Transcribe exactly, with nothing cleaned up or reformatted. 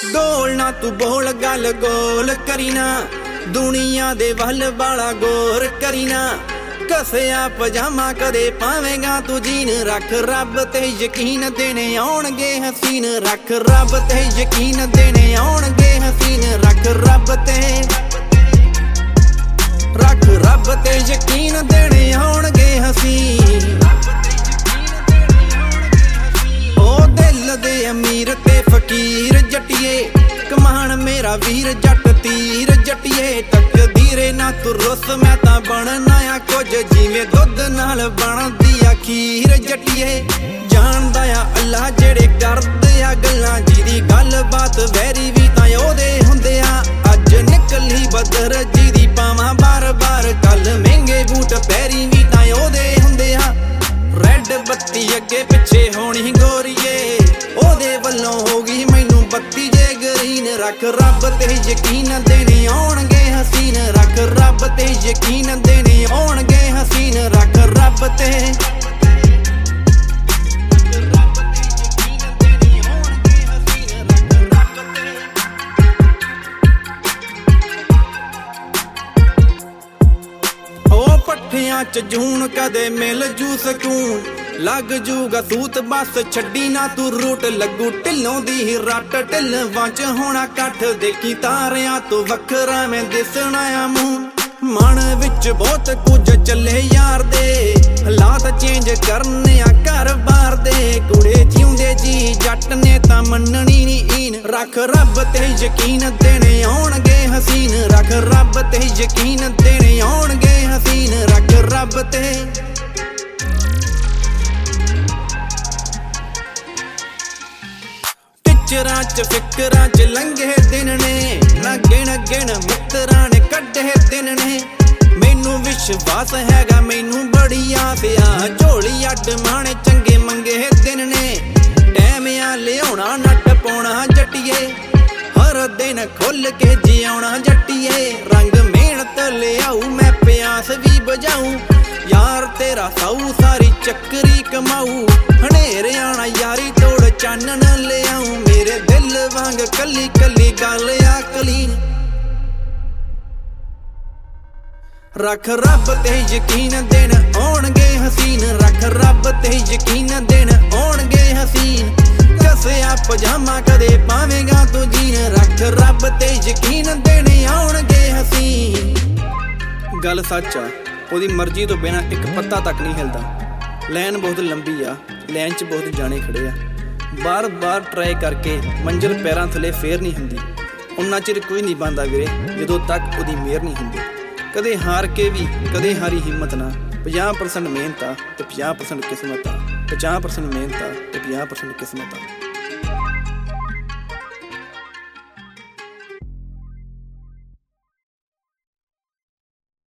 डोल ना तू बोल गल गोल करीना, दुनिया दे वल वाला गोर करीना। कसिया पजामा कदे पावेगा तू जीन, रख रब ते यकीन देने आउणगे हसीन, रख रब ते यकीन देने आउणगे हसीन, रख रब ते रख रब ते यकीन देने आउणगे हसीन। ओ दिल दे अमीर ते फकीर जट्टिए, कमान मेरा वीर जट तीर जट्टिए। तकदीरे ना तू रुस मैं तां बनना आ कुछ, जिवें दुध नाल बनदी आ खीर जट्टिए। जानदा आ अल्लाह जेड़े करदे आ गल्लां, जिहदी गल बात वैरी भी तां ओहदे हुंदे आ। अज निकली बदर जिहदी पावां बार बार, कल महंगे बूट पैरी भी तां ओहदे हुंदे आ। रैड बत्ती अगे पिछे होनी गोरीए, ओहदे वल्लों हो गई मैनू बत्ती जे ग्रीन। रख रब ते यकीन देने आउणगे हसीन, रख रब ते यकीन देने आउणगे हसीन, रख रब ते पट्ठियां च जून कदे मिल जू सकून, लग जूगा सूत बस छड्डी ना तू रूट। लगू ढिलों दी ही रट ढिलवां च होना कट्ठ, देखी तारियां तू वखरा मैं दिसना आ मूंह। मन विच बहुत कुछ चले यार दे, हालात चेंज करने आ घर बार दे। कुड़े जिउंदे जी जट ने तां मन्ननी नी ईन, रख रब ते यकीन देने आउणगे हसीन, रख रब ते यकीन देने आउणगे हसीन, रख रब ते पिक्चरां च फिकरां च लंघे दिन ने, ना गिण गिण मित्तरां ने कड्ढे दिन ने। मैनू विश्वास हैगा मैनू बड़ी आस आ, झोली अड्ड माणे चंगे मंगे दिन ने। टैम आ लियाउणा नट पाउणा जट्टिए, हर दिन खुल के जियाउणा जट्टिए। रंग मेहनत लियाऊ मैं प्यास भी बजाऊं, यार तेरा साऊ सारी चक्करी कमाऊ। हनेरे आना यारी तोड़ चानन ले आऊं, मेरे दिल वांग कली कली गल आ कलीन। रख रब ते यकीन दिन आउणगे हसीन, रख रब ते यकीन दिन आउणगे हसीन। कसिया पजामा कदे पावेगा तू जीन, रख रब ते यकीन देने आउणगे हसीन। गल सच आ, ओहदी मर्जी तो बिना एक पत्ता तक नहीं हिलदा। लैन बहुत लंबी आ, लैन च बहुत जाने खड़े आ। बार बार ट्राई करके मंजिल पैरां थले फेर नहीं हुंदी। उन्ना चिर कोई नहीं बनदा वीरे जदों तक ओहदी मेहर नहीं हुंदी। कदे हार के भी कदे हारी हिम्मत ना, पचास परसेंट मेहनत आ ते पचास परसेंट किस्मत आ, पचास परसेंट मेहनत आ ते पचास परसेंट किस्मत आ।